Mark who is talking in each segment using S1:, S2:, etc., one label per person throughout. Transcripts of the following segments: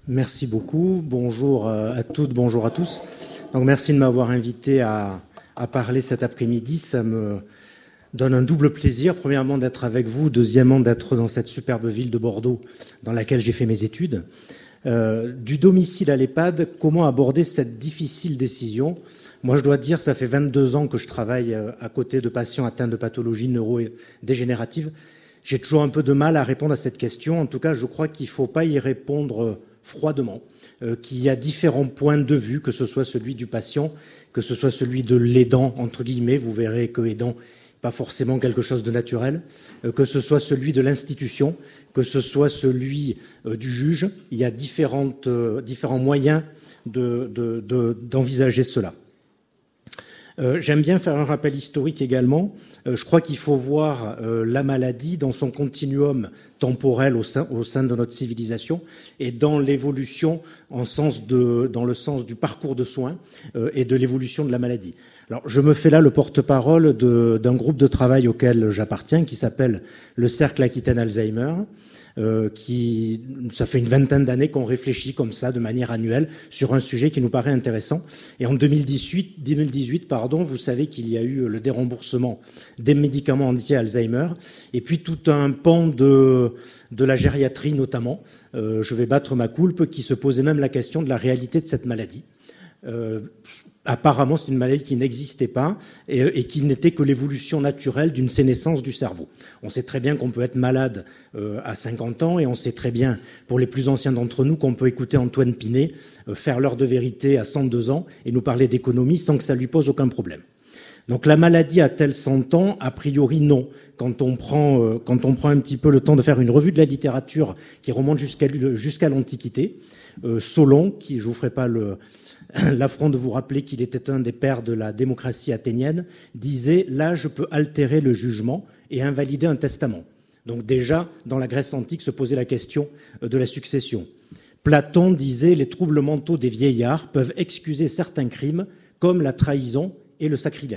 S1: Merci beaucoup. Bonjour à toutes, bonjour à tous. Donc, merci de m'avoir invité à parler cet après-midi. Ça me donne un double plaisir. Premièrement, d'être avec vous. Deuxièmement, d'être dans cette superbe ville de Bordeaux dans laquelle j'ai fait mes études. Du domicile à l'EHPAD, comment aborder cette difficile décision ? Moi, je dois dire, ça fait 22 ans que je travaille à côté de patients atteints de pathologies neurodégénératives. J'ai toujours un peu de mal à répondre à cette question. En tout cas, je crois qu'il ne faut pas y répondre froidement, qu'il y a différents points de vue, que ce soit celui du patient, que ce soit celui de l'aidant, entre guillemets. Vous verrez que aidant, pas forcément quelque chose de naturel, que ce soit celui de l'institution, que ce soit celui du juge. Il y a différents moyens d'envisager cela. J'aime bien faire un rappel historique également. Je crois qu'il faut voir la maladie dans son continuum temporel au sein de notre civilisation et dans l'évolution dans le sens du parcours de soins et de l'évolution de la maladie. Alors, je me fais là le porte-parole d'un groupe de travail auquel j'appartiens qui s'appelle le Cercle Aquitaine Alzheimer. Ça fait une vingtaine d'années qu'on réfléchit comme ça, de manière annuelle, sur un sujet qui nous paraît intéressant. Et en 2018, vous savez qu'il y a eu le déremboursement des médicaments anti-Alzheimer, et puis tout un pan de la gériatrie notamment. Je vais battre ma coulpe, qui se posait même la question de la réalité de cette maladie. Apparemment, c'est une maladie qui n'existait pas et qui n'était que l'évolution naturelle d'une sénescence du cerveau. On sait très bien qu'on peut être malade à 50 ans et on sait très bien, pour les plus anciens d'entre nous, qu'on peut écouter Antoine Pinet faire l'heure de vérité à 102 ans et nous parler d'économie sans que ça lui pose aucun problème. Donc la maladie a-t-elle 100 ans ? A priori, non. Quand on prend un petit peu le temps de faire une revue de la littérature qui remonte jusqu'à l'Antiquité, Solon, je vous ferai pas l'affront de vous rappeler qu'il était un des pères de la démocratie athénienne, disait « l'âge peut altérer le jugement et invalider un testament ». Donc déjà, dans la Grèce antique, se posait la question de la succession. Platon disait « les troubles mentaux des vieillards peuvent excuser certains crimes, comme la trahison et le sacrilège ».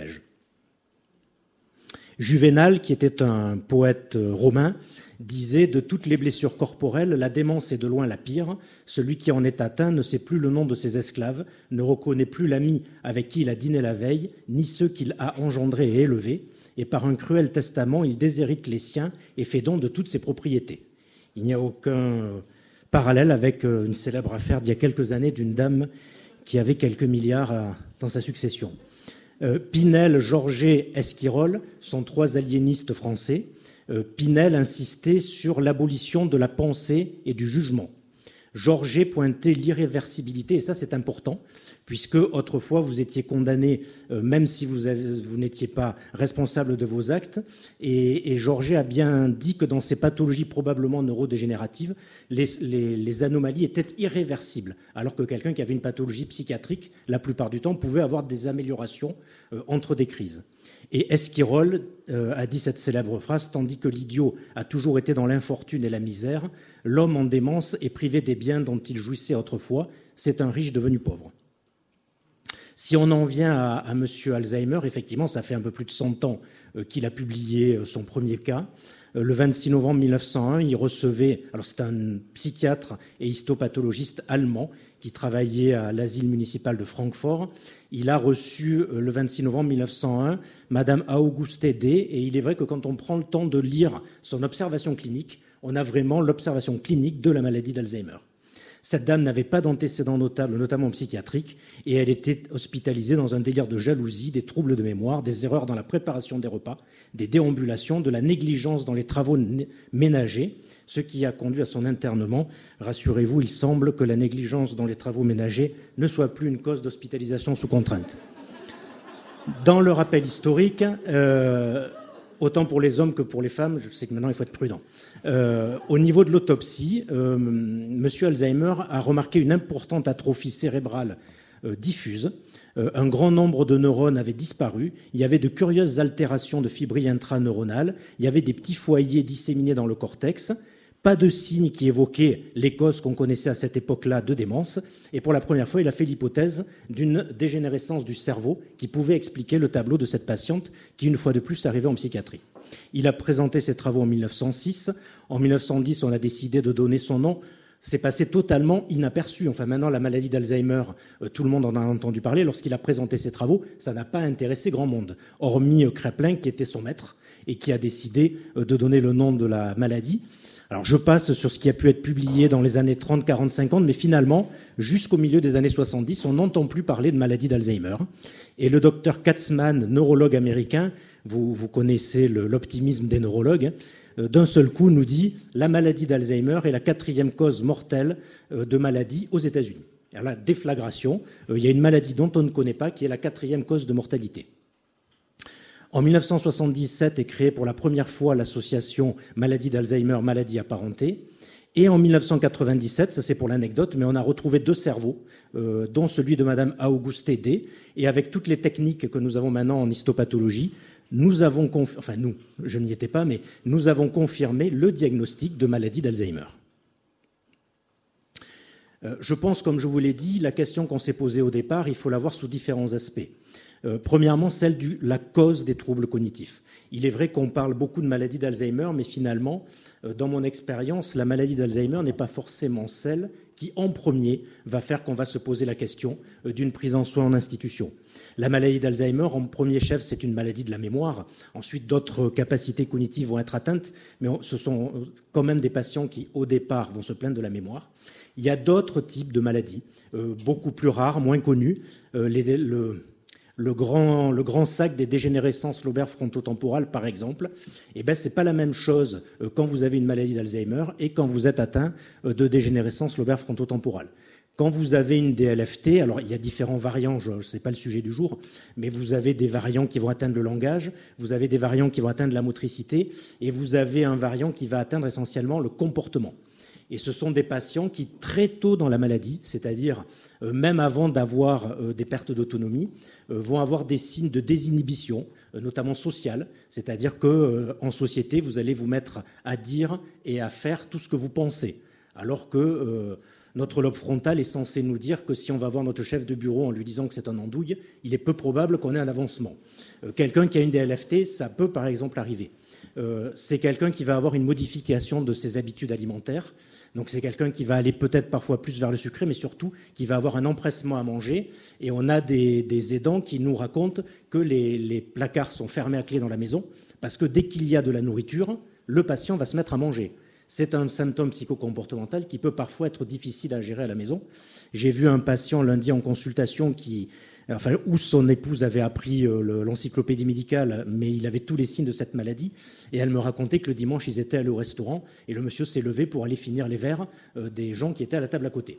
S1: Juvénal, qui était un poète romain, disait « de toutes les blessures corporelles, la démence est de loin la pire. Celui qui en est atteint ne sait plus le nom de ses esclaves, ne reconnaît plus l'ami avec qui il a dîné la veille, ni ceux qu'il a engendrés et élevés, et par un cruel testament, il déshérite les siens et fait don de toutes ses propriétés. » Il n'y a aucun parallèle avec une célèbre affaire d'il y a quelques années d'une dame qui avait quelques milliards dans sa succession. Pinel, Georget, Esquirol sont trois aliénistes français. Pinel insistait sur l'abolition de la pensée et du jugement. Georget pointait l'irréversibilité, et ça c'est important, puisque autrefois vous étiez condamné, même si vous n'étiez pas responsable de vos actes, et Georget a bien dit que dans ces pathologies probablement neurodégénératives, les anomalies étaient irréversibles, alors que quelqu'un qui avait une pathologie psychiatrique, la plupart du temps, pouvait avoir des améliorations entre des crises. Et Esquirol a dit cette célèbre phrase « Tandis que l'idiot a toujours été dans l'infortune et la misère, l'homme en démence est privé des biens dont il jouissait autrefois, c'est un riche devenu pauvre. » Si on en vient à M. Alzheimer, effectivement, ça fait un peu plus de 100 ans qu'il a publié son premier cas. Le 26 novembre 1901, il recevait... Alors c'est un psychiatre et histopathologiste allemand qui travaillait à l'asile municipal de Francfort. Il a reçu le 26 novembre 1901 Madame Auguste D. Et il est vrai que quand on prend le temps de lire son observation clinique, on a vraiment l'observation clinique de la maladie d'Alzheimer. Cette dame n'avait pas d'antécédents notables, notamment psychiatriques, et elle était hospitalisée dans un délire de jalousie, des troubles de mémoire, des erreurs dans la préparation des repas, des déambulations, de la négligence dans les travaux ménagers, ce qui a conduit à son internement. Rassurez-vous, il semble que la négligence dans les travaux ménagers ne soit plus une cause d'hospitalisation sous contrainte. Dans le rappel historique, autant pour les hommes que pour les femmes, je sais que maintenant il faut être prudent. Au niveau de l'autopsie, M. Alzheimer a remarqué une importante atrophie cérébrale diffuse. Un grand nombre de neurones avaient disparu. Il y avait de curieuses altérations de fibrilles intraneuronales. Il y avait des petits foyers disséminés dans le cortex. Pas de signes qui évoquaient les causes qu'on connaissait à cette époque-là de démence. Et pour la première fois, il a fait l'hypothèse d'une dégénérescence du cerveau qui pouvait expliquer le tableau de cette patiente qui, une fois de plus, arrivait en psychiatrie. Il a présenté ses travaux en 1906. En 1910, on a décidé de donner son nom. c'est passé totalement inaperçu. Enfin, maintenant, la maladie d'Alzheimer, tout le monde en a entendu parler. Lorsqu'il a présenté ses travaux, ça n'a pas intéressé grand monde, hormis Kraepelin, qui était son maître et qui a décidé de donner le nom de la maladie. Alors, je passe sur ce qui a pu être publié dans les années 30, 40, 50, mais finalement, jusqu'au milieu des années 70, on n'entend plus parler de maladie d'Alzheimer. Et le docteur Katzmann, neurologue américain, vous connaissez l'optimisme des neurologues, d'un seul coup nous dit la maladie d'Alzheimer est la 4e cause mortelle de maladie aux États-Unis. Alors la déflagration, il y a une maladie dont on ne connaît pas qui est la 4e cause de mortalité. En 1977 est créée pour la première fois l'association maladie d'Alzheimer, maladie apparentée. Et en 1997, ça c'est pour l'anecdote, mais on a retrouvé 2 cerveaux, dont celui de Madame Auguste D. Et avec toutes les techniques que nous avons maintenant en histopathologie, nous avons je n'y étais pas, mais nous avons confirmé le diagnostic de maladie d'Alzheimer. Je pense, comme je vous l'ai dit, la question qu'on s'est posée au départ, il faut la voir sous différents aspects. Premièrement, celle de la cause des troubles cognitifs. Il est vrai qu'on parle beaucoup de maladie d'Alzheimer, mais finalement, dans mon expérience, la maladie d'Alzheimer n'est pas forcément celle qui, en premier, va faire qu'on va se poser la question d'une prise en soin en institution. La maladie d'Alzheimer, en premier chef, c'est une maladie de la mémoire. Ensuite, d'autres capacités cognitives vont être atteintes, mais ce sont quand même des patients qui, au départ, vont se plaindre de la mémoire. Il y a d'autres types de maladies, beaucoup plus rares, moins connues. Le grand sac des dégénérescences lobaires frontotemporales, par exemple, c'est pas la même chose quand vous avez une maladie d'Alzheimer et quand vous êtes atteint de dégénérescence lobaire frontotemporale. Quand vous avez une DLFT, alors il y a différents variants, c'est pas le sujet du jour, mais vous avez des variants qui vont atteindre le langage, vous avez des variants qui vont atteindre la motricité, et vous avez un variant qui va atteindre essentiellement le comportement. Et ce sont des patients qui, très tôt dans la maladie, c'est-à-dire même avant d'avoir des pertes d'autonomie, vont avoir des signes de désinhibition, notamment sociale, c'est-à-dire qu'en société, vous allez vous mettre à dire et à faire tout ce que vous pensez, alors que notre lobe frontal est censé nous dire que si on va voir notre chef de bureau en lui disant que c'est un andouille, il est peu probable qu'on ait un avancement. Quelqu'un qui a une DLFT, ça peut par exemple arriver. C'est quelqu'un qui va avoir une modification de ses habitudes alimentaires. Donc c'est quelqu'un qui va aller peut-être parfois plus vers le sucré, mais surtout qui va avoir un empressement à manger. Et on a des aidants qui nous racontent que les placards sont fermés à clé dans la maison, parce que dès qu'il y a de la nourriture, le patient va se mettre à manger. C'est un symptôme psychocomportemental qui peut parfois être difficile à gérer à la maison. J'ai vu un patient lundi en consultation où son épouse avait appris l'encyclopédie médicale, mais il avait tous les signes de cette maladie. Et elle me racontait que le dimanche, ils étaient allés au restaurant et le monsieur s'est levé pour aller finir les verres des gens qui étaient à la table à côté.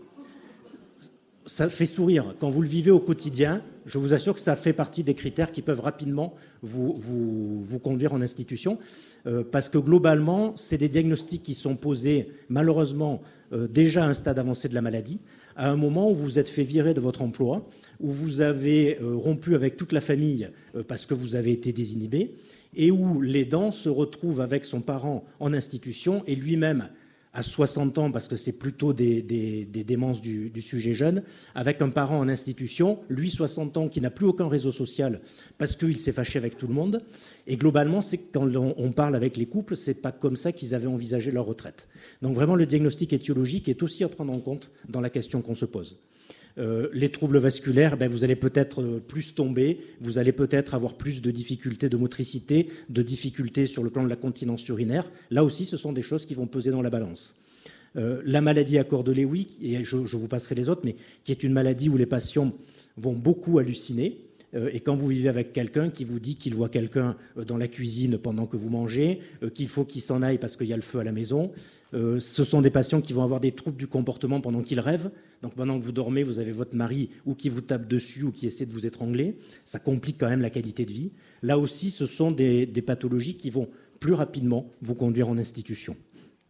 S1: Ça fait sourire. Quand vous le vivez au quotidien, je vous assure que ça fait partie des critères qui peuvent rapidement vous conduire en institution. Parce que globalement, c'est des diagnostics qui sont posés malheureusement déjà à un stade avancé de la maladie, à un moment où vous êtes fait virer de votre emploi, où vous avez rompu avec toute la famille parce que vous avez été désinhibé, et où l'aidant se retrouve avec son parent en institution et lui-même à 60 ans, parce que c'est plutôt des démences du sujet jeune, avec un parent en institution, lui 60 ans, qui n'a plus aucun réseau social parce qu'il s'est fâché avec tout le monde. Et globalement, c'est quand on parle avec les couples, c'est pas comme ça qu'ils avaient envisagé leur retraite. Donc vraiment, le diagnostic étiologique est aussi à prendre en compte dans la question qu'on se pose. Les troubles vasculaires, vous allez peut-être plus tomber, vous allez peut-être avoir plus de difficultés de motricité, de difficultés sur le plan de la continence urinaire. Là aussi, ce sont des choses qui vont peser dans la balance. La maladie à corps de Lewy, et je vous passerai les autres, mais qui est une maladie où les patients vont beaucoup halluciner. Et quand vous vivez avec quelqu'un qui vous dit qu'il voit quelqu'un dans la cuisine pendant que vous mangez, qu'il faut qu'il s'en aille parce qu'il y a le feu à la maison, ce sont des patients qui vont avoir des troubles du comportement pendant qu'ils rêvent. Donc pendant que vous dormez, vous avez votre mari ou qui vous tape dessus ou qui essaie de vous étrangler. Ça complique quand même la qualité de vie. Là aussi, ce sont des pathologies qui vont plus rapidement vous conduire en institution.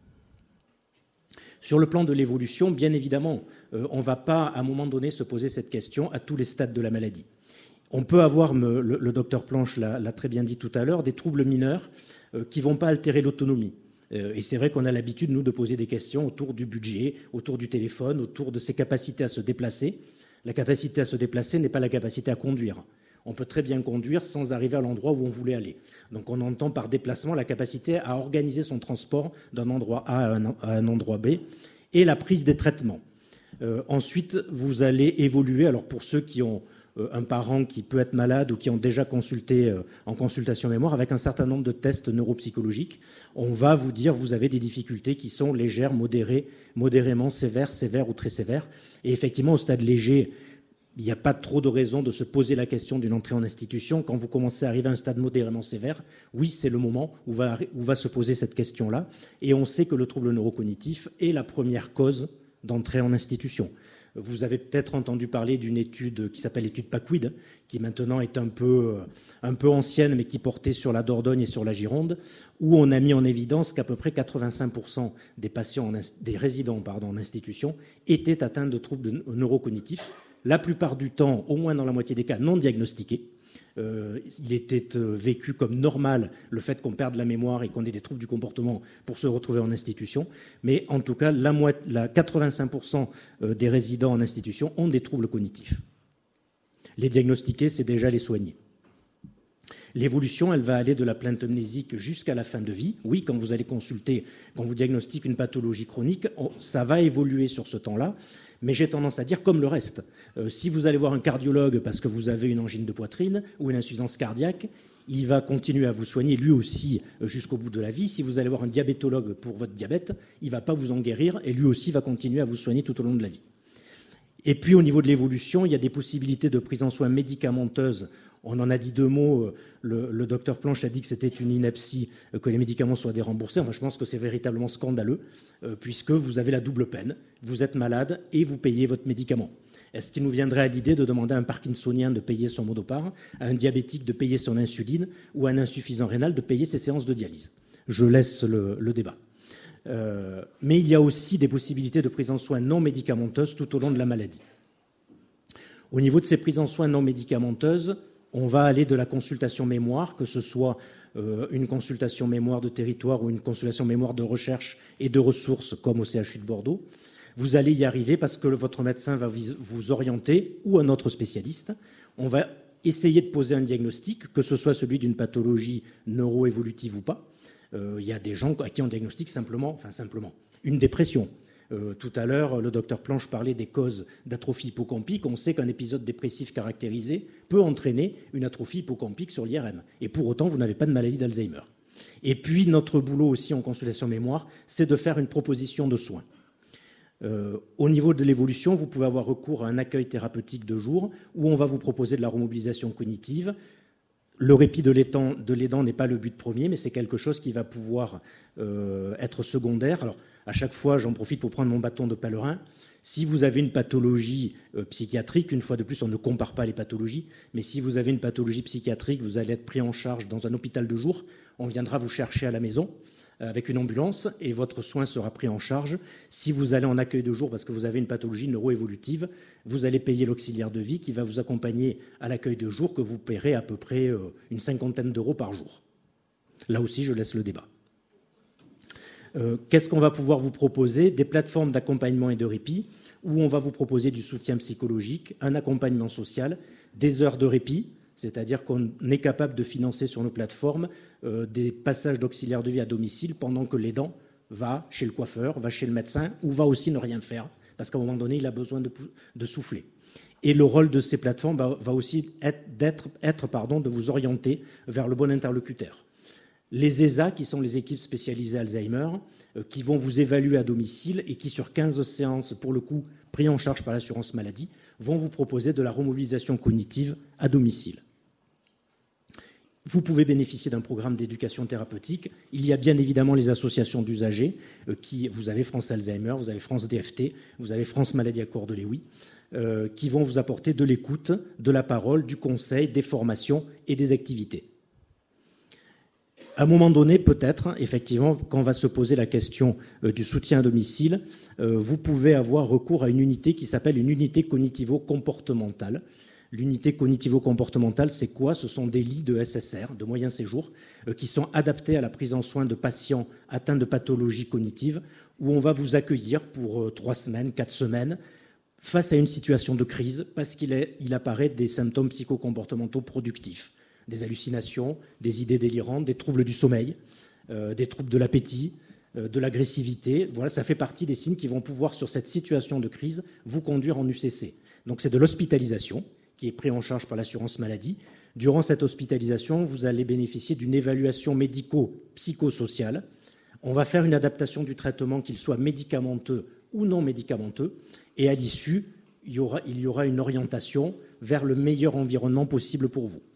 S1: Sur le plan de l'évolution, bien évidemment, on ne va pas à un moment donné se poser cette question à tous les stades de la maladie. On peut avoir, le docteur Planche l'a très bien dit tout à l'heure, des troubles mineurs qui ne vont pas altérer l'autonomie. Et c'est vrai qu'on a l'habitude, nous, de poser des questions autour du budget, autour du téléphone, autour de ses capacités à se déplacer. La capacité à se déplacer n'est pas la capacité à conduire. On peut très bien conduire sans arriver à l'endroit où on voulait aller. Donc on entend par déplacement la capacité à organiser son transport d'un endroit A à un endroit B. et la prise des traitements. Ensuite, vous allez évoluer. Alors pour ceux qui ont un parent qui peut être malade ou qui ont déjà consulté en consultation mémoire, avec un certain nombre de tests neuropsychologiques, on va vous dire vous avez des difficultés qui sont légères, modérées, modérément sévères, sévères ou très sévères. Et effectivement, au stade léger, il n'y a pas trop de raison de se poser la question d'une entrée en institution. Quand vous commencez à arriver à un stade modérément sévère, oui, c'est le moment où va se poser cette question-là. Et on sait que le trouble neurocognitif est la première cause d'entrée en institution. Vous avez peut-être entendu parler d'une étude qui s'appelle l'étude PACWID, qui maintenant est un peu ancienne, mais qui portait sur la Dordogne et sur la Gironde, où on a mis en évidence qu'à peu près 85% des résidents en institution étaient atteints de troubles neurocognitifs, la plupart du temps, au moins dans la moitié des cas, non diagnostiqués. Il était vécu comme normal le fait qu'on perde la mémoire et qu'on ait des troubles du comportement pour se retrouver en institution. Mais en tout cas, 85% des résidents en institution ont des troubles cognitifs. Les diagnostiquer, c'est déjà les soigner. L'évolution, elle va aller de la plainte amnésique jusqu'à la fin de vie. Oui, quand vous allez consulter, quand vous diagnostiquez une pathologie chronique, ça va évoluer sur ce temps-là. Mais j'ai tendance à dire comme le reste. Si vous allez voir un cardiologue parce que vous avez une angine de poitrine ou une insuffisance cardiaque, il va continuer à vous soigner lui aussi jusqu'au bout de la vie. Si vous allez voir un diabétologue pour votre diabète, il ne va pas vous en guérir et lui aussi va continuer à vous soigner tout au long de la vie. Et puis au niveau de l'évolution, il y a des possibilités de prise en soins médicamenteuse. On en a dit deux mots. Le docteur Planche a dit que c'était une ineptie que les médicaments soient déremboursés. Enfin, je pense que c'est véritablement scandaleux, puisque vous avez la double peine. Vous êtes malade et vous payez votre médicament. Est-ce qu'il nous viendrait à l'idée de demander à un parkinsonien de payer son Modopar, à un diabétique de payer son insuline ou à un insuffisant rénal de payer ses séances de dialyse? Je laisse le débat. Mais il y a aussi des possibilités de prise en soins non médicamenteuses tout au long de la maladie. Au niveau de ces prises en soins non médicamenteuses, on va aller de la consultation mémoire, que ce soit une consultation mémoire de territoire ou une consultation mémoire de recherche et de ressources comme au CHU de Bordeaux. Vous allez y arriver parce que votre médecin va vous orienter ou un autre spécialiste. On va essayer de poser un diagnostic, que ce soit celui d'une pathologie neuroévolutive ou pas. Il y a des gens à qui on diagnostique simplement une dépression. Tout à l'heure, le docteur Planche parlait des causes d'atrophie hippocampique. On sait qu'un épisode dépressif caractérisé peut entraîner une atrophie hippocampique sur l'IRM. Et pour autant, vous n'avez pas de maladie d'Alzheimer. Et puis, notre boulot aussi en consultation mémoire, c'est de faire une proposition de soins. Au niveau de l'évolution, vous pouvez avoir recours à un accueil thérapeutique de jour où on va vous proposer de la remobilisation cognitive. Le répit de l'aidant n'est pas le but premier, mais c'est quelque chose qui va pouvoir être secondaire. Alors, à chaque fois, j'en profite pour prendre mon bâton de pèlerin. Si vous avez une pathologie psychiatrique, une fois de plus, on ne compare pas les pathologies, mais si vous avez une pathologie psychiatrique, vous allez être pris en charge dans un hôpital de jour. On viendra vous chercher à la maison avec une ambulance et votre soin sera pris en charge. Si vous allez en accueil de jour parce que vous avez une pathologie neuroévolutive, vous allez payer l'auxiliaire de vie qui va vous accompagner à l'accueil de jour que vous paierez à peu près une 50aine d'euros par jour. Là aussi, je laisse le débat. Qu'est-ce qu'on va pouvoir vous proposer? Des plateformes d'accompagnement et de répit où on va vous proposer du soutien psychologique, un accompagnement social, des heures de répit, c'est-à-dire qu'on est capable de financer sur nos plateformes des passages d'auxiliaire de vie à domicile pendant que l'aidant va chez le coiffeur, va chez le médecin ou va aussi ne rien faire parce qu'à un moment donné, il a besoin de souffler. Et le rôle de ces plateformes va aussi être de vous orienter vers le bon interlocuteur. Les ESA, qui sont les équipes spécialisées Alzheimer, qui vont vous évaluer à domicile et qui, sur 15 séances, pour le coup, pris en charge par l'assurance maladie, vont vous proposer de la remobilisation cognitive à domicile. Vous pouvez bénéficier d'un programme d'éducation thérapeutique. Il y a bien évidemment les associations d'usagers. Vous avez France Alzheimer, vous avez France DFT, vous avez France Maladie à Coeur de Lewy, qui vont vous apporter de l'écoute, de la parole, du conseil, des formations et des activités. À un moment donné, peut-être, effectivement, quand on va se poser la question du soutien à domicile, vous pouvez avoir recours à une unité qui s'appelle une unité cognitivo-comportementale. L'unité cognitivo-comportementale, c'est quoi? Ce sont des lits de SSR, de moyen séjour, qui sont adaptés à la prise en soin de patients atteints de pathologies cognitives, où on va vous accueillir pour 3 semaines, 4 semaines, face à une situation de crise, parce qu'il apparaît des symptômes psychocomportementaux productifs. Des hallucinations, des idées délirantes, des troubles du sommeil, des troubles de l'appétit, de l'agressivité. Voilà, ça fait partie des signes qui vont pouvoir, sur cette situation de crise, vous conduire en UCC. Donc c'est de l'hospitalisation qui est pris en charge par l'assurance maladie. Durant cette hospitalisation, vous allez bénéficier d'une évaluation médico-psychosociale. On va faire une adaptation du traitement, qu'il soit médicamenteux ou non médicamenteux, et à l'issue, il y aura une orientation vers le meilleur environnement possible pour vous.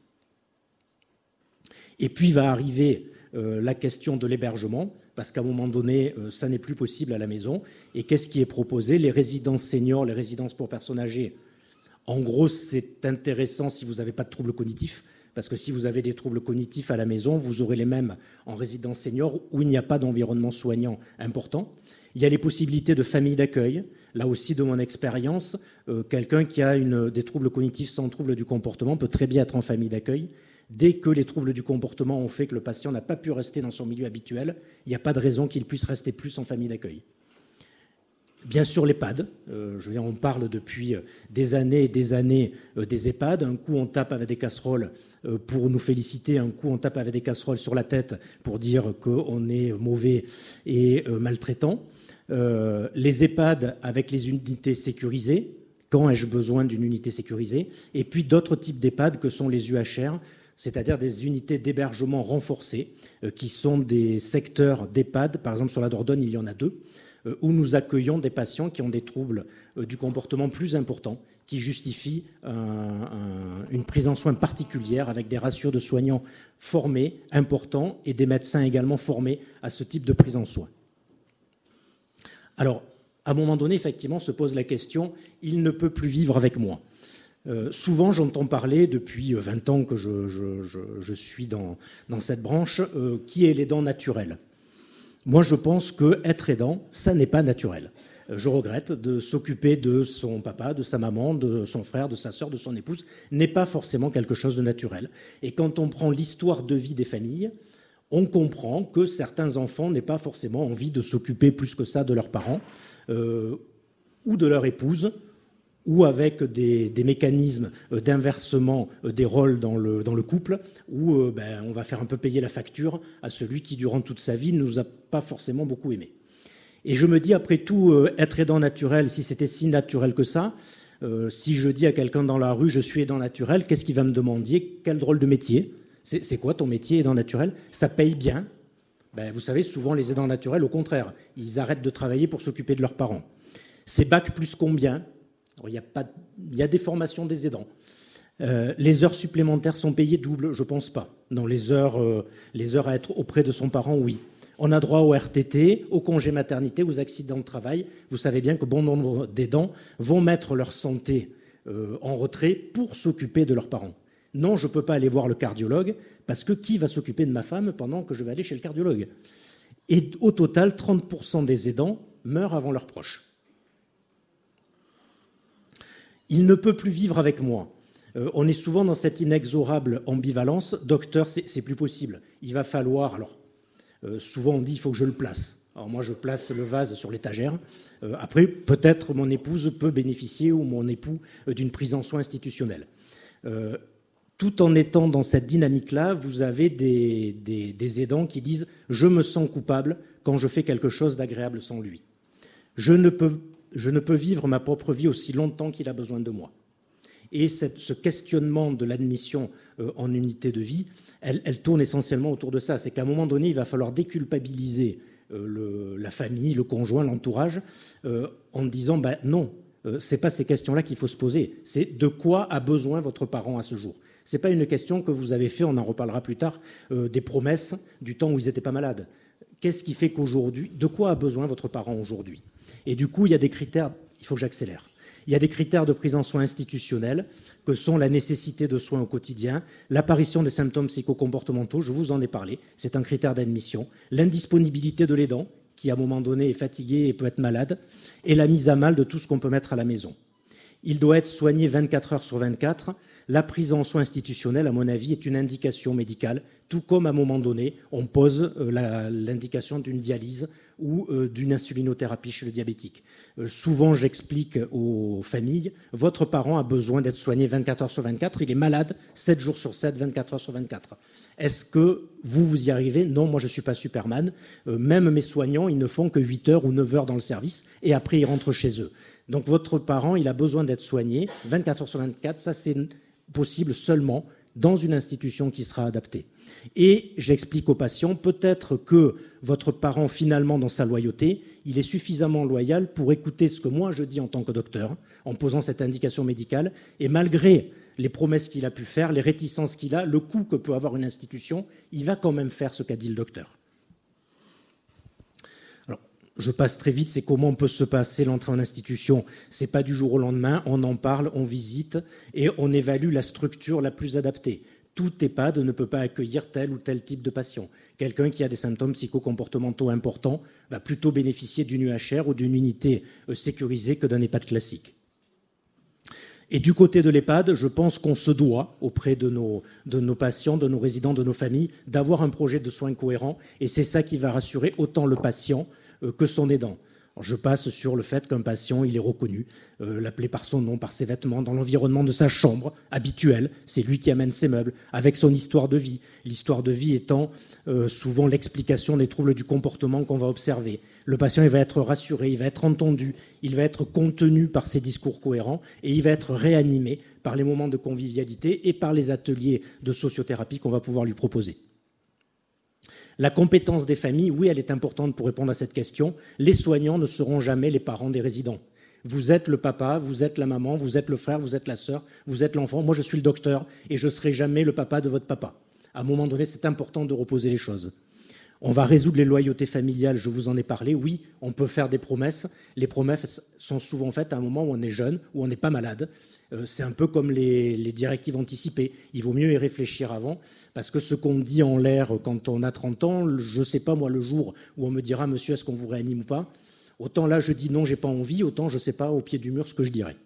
S1: Et puis va arriver la question de l'hébergement, parce qu'à un moment donné, ça n'est plus possible à la maison. Et qu'est-ce qui est proposé? Les résidences seniors, les résidences pour personnes âgées. En gros, c'est intéressant si vous n'avez pas de troubles cognitifs, parce que si vous avez des troubles cognitifs à la maison, vous aurez les mêmes en résidence senior où il n'y a pas d'environnement soignant important. Il y a les possibilités de famille d'accueil. Là aussi, de mon expérience, quelqu'un qui a des troubles cognitifs sans troubles du comportement peut très bien être en famille d'accueil. Dès que les troubles du comportement ont fait que le patient n'a pas pu rester dans son milieu habituel, il n'y a pas de raison qu'il puisse rester plus en famille d'accueil. Bien sûr, l'EHPAD. On parle depuis des années et des années des EHPAD. Un coup, on tape avec des casseroles pour nous féliciter. Un coup, on tape avec des casseroles sur la tête pour dire qu'on est mauvais et maltraitant. Les EHPAD avec les unités sécurisées. Quand ai-je besoin d'une unité sécurisée? Et puis d'autres types d'EHPAD que sont les UHR, c'est-à-dire des unités d'hébergement renforcées, qui sont des secteurs d'EHPAD. Par exemple, sur la Dordogne, il y en a 2, où nous accueillons des patients qui ont des troubles du comportement plus importants, qui justifient une prise en soin particulière avec des ratios de soignants formés, importants, et des médecins également formés à ce type de prise en soin. Alors, à un moment donné, effectivement, se pose la question, il ne peut plus vivre avec moi. Souvent, j'entends parler, depuis 20 ans que je suis dans cette branche, qui est l'aidant naturel. Moi, je pense qu'être aidant, ça n'est pas naturel. Je regrette de s'occuper de son papa, de sa maman, de son frère, de sa sœur, de son épouse, n'est pas forcément quelque chose de naturel. Et quand on prend l'histoire de vie des familles, on comprend que certains enfants n'aient pas forcément envie de s'occuper plus que ça de leurs parents ou de leur épouse, ou avec des mécanismes d'inversement des rôles dans le couple, où on va faire un peu payer la facture à celui qui, durant toute sa vie, ne nous a pas forcément beaucoup aimés. Et je me dis, après tout, être aidant naturel, si c'était si naturel que ça, si je dis à quelqu'un dans la rue, je suis aidant naturel, qu'est-ce qu'il va me demander? Quel drôle de métier? C'est quoi ton métier, aidant naturel? Ça paye bien? Vous savez, souvent les aidants naturels, au contraire, ils arrêtent de travailler pour s'occuper de leurs parents. C'est bac plus combien? Alors, il y a des formations des aidants. Les heures supplémentaires sont payées double? Je pense pas. Non, les heures à être auprès de son parent, oui. On a droit au RTT, au congé maternité, aux accidents de travail. Vous savez bien que bon nombre d'aidants vont mettre leur santé en retrait pour s'occuper de leurs parents. Non, je ne peux pas aller voir le cardiologue, parce que qui va s'occuper de ma femme pendant que je vais aller chez le cardiologue? Et au total, 30% des aidants meurent avant leurs proches. Il ne peut plus vivre avec moi. On est souvent dans cette inexorable ambivalence. Docteur, c'est plus possible. Il va falloir... Alors, souvent on dit il faut que je le place. Alors moi, je place le vase sur l'étagère. Après, peut-être mon épouse peut bénéficier, ou mon époux, d'une prise en soin institutionnelle. Tout en étant dans cette dynamique-là, vous avez des aidants qui disent « je me sens coupable quand je fais quelque chose d'agréable sans lui. Je ne peux vivre ma propre vie aussi longtemps qu'il a besoin de moi. » Et ce questionnement de l'admission en unité de vie, elle tourne essentiellement autour de ça. C'est qu'à un moment donné, il va falloir déculpabiliser la famille, le conjoint, l'entourage, en disant non, ce n'est pas ces questions-là qu'il faut se poser. C'est de quoi a besoin votre parent à ce jour. Ce n'est pas une question que vous avez fait, on en reparlera plus tard, des promesses du temps où ils n'étaient pas malades. Qu'est-ce qui fait qu'aujourd'hui, de quoi a besoin votre parent aujourd'hui? Et du coup, il y a des critères, il faut que j'accélère. Il y a des critères de prise en soins institutionnels que sont la nécessité de soins au quotidien, l'apparition des symptômes psychocomportementaux, je vous en ai parlé, c'est un critère d'admission, l'indisponibilité de l'aidant, qui à un moment donné est fatigué et peut être malade, et la mise à mal de tout ce qu'on peut mettre à la maison. Il doit être soigné 24 heures sur 24. La prise en soins institutionnels, à mon avis, est une indication médicale, tout comme à un moment donné, on pose l'indication d'une dialyse ou d'une insulinothérapie chez le diabétique. Souvent, j'explique aux familles, votre parent a besoin d'être soigné 24 heures sur 24, il est malade 7 jours sur 7, 24 heures sur 24. Est-ce que vous y arrivez? Non, moi je ne suis pas Superman. Même mes soignants, ils ne font que 8 heures ou 9 heures dans le service et après ils rentrent chez eux. Donc votre parent, il a besoin d'être soigné 24 heures sur 24, ça c'est possible seulement dans une institution qui sera adaptée. Et j'explique aux patients, peut-être que votre parent, finalement, dans sa loyauté, il est suffisamment loyal pour écouter ce que moi je dis en tant que docteur, en posant cette indication médicale, et malgré les promesses qu'il a pu faire, les réticences qu'il a, le coût que peut avoir une institution, il va quand même faire ce qu'a dit le docteur. Alors, je passe très vite, c'est comment peut se passer l'entrée en institution. C'est pas du jour au lendemain, on en parle, on visite, et on évalue la structure la plus adaptée. Tout EHPAD ne peut pas accueillir tel ou tel type de patient. Quelqu'un qui a des symptômes psychocomportementaux importants va plutôt bénéficier d'une UHR ou d'une unité sécurisée que d'un EHPAD classique. Et du côté de l'EHPAD, je pense qu'on se doit, auprès de nos patients, de nos résidents, de nos familles, d'avoir un projet de soins cohérent. Et c'est ça qui va rassurer autant le patient que son aidant. Alors je passe sur le fait qu'un patient, il est reconnu, l'appelé par son nom, par ses vêtements, dans l'environnement de sa chambre habituelle. C'est lui qui amène ses meubles, avec son histoire de vie. L'histoire de vie étant souvent l'explication des troubles du comportement qu'on va observer. Le patient, il va être rassuré, il va être entendu, il va être contenu par ses discours cohérents et il va être réanimé par les moments de convivialité et par les ateliers de sociothérapie qu'on va pouvoir lui proposer. La compétence des familles, oui, elle est importante pour répondre à cette question. Les soignants ne seront jamais les parents des résidents. Vous êtes le papa, vous êtes la maman, vous êtes le frère, vous êtes la sœur, vous êtes l'enfant. Moi, je suis le docteur et je ne serai jamais le papa de votre papa. À un moment donné, c'est important de reposer les choses. On va résoudre les loyautés familiales, je vous en ai parlé. Oui, on peut faire des promesses. Les promesses sont souvent faites à un moment où on est jeune, où on n'est pas malade. C'est un peu comme les directives anticipées. Il vaut mieux y réfléchir avant, parce que ce qu'on dit en l'air quand on a 30 ans, je ne sais pas, moi, le jour où on me dira « Monsieur, est-ce qu'on vous réanime ou pas ?» Autant là, je dis « Non, j'ai pas envie », autant je ne sais pas au pied du mur ce que je dirais.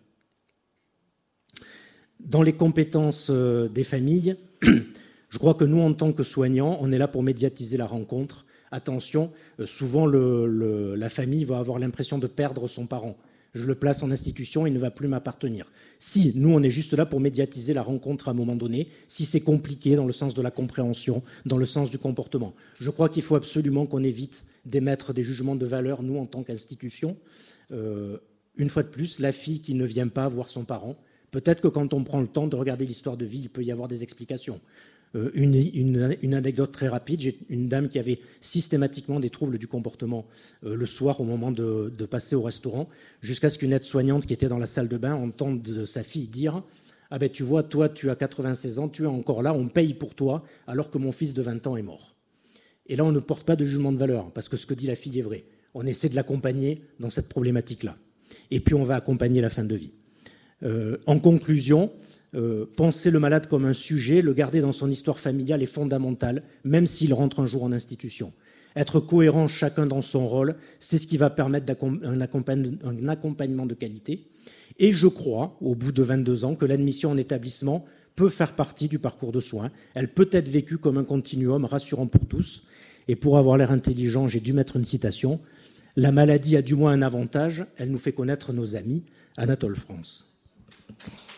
S1: Dans les compétences des familles, je crois que nous, en tant que soignants, on est là pour médiatiser la rencontre. Attention, souvent la famille va avoir l'impression de perdre son parent. Je le place en institution, il ne va plus m'appartenir. Si, nous, on est juste là pour médiatiser la rencontre à un moment donné, si c'est compliqué dans le sens de la compréhension, dans le sens du comportement. Je crois qu'il faut absolument qu'on évite d'émettre des jugements de valeur, nous, en tant qu'institution. Une fois de plus, la fille qui ne vient pas voir son parent, peut-être que quand on prend le temps de regarder l'histoire de vie, il peut y avoir des explications. Une anecdote très rapide, j'ai une dame qui avait systématiquement des troubles du comportement le soir au moment de passer au restaurant, jusqu'à ce qu'une aide-soignante qui était dans la salle de bain entende sa fille dire « Ah ben tu vois, toi tu as 96 ans, tu es encore là, on paye pour toi, alors que mon fils de 20 ans est mort. » Et là on ne porte pas de jugement de valeur, parce que ce que dit la fille est vrai. On essaie de l'accompagner dans cette problématique-là. Et puis on va accompagner la fin de vie. En conclusion, penser le malade comme un sujet, le garder dans son histoire familiale est fondamental, même s'il rentre un jour en institution. Être cohérent chacun dans son rôle, c'est ce qui va permettre un accompagnement de qualité. Et je crois, au bout de 22 ans, que l'admission en établissement peut faire partie du parcours de soins. Elle peut être vécue comme un continuum rassurant pour tous. Et pour avoir l'air intelligent, j'ai dû mettre une citation. « La maladie a du moins un avantage, elle nous fait connaître nos amis. » Anatole France.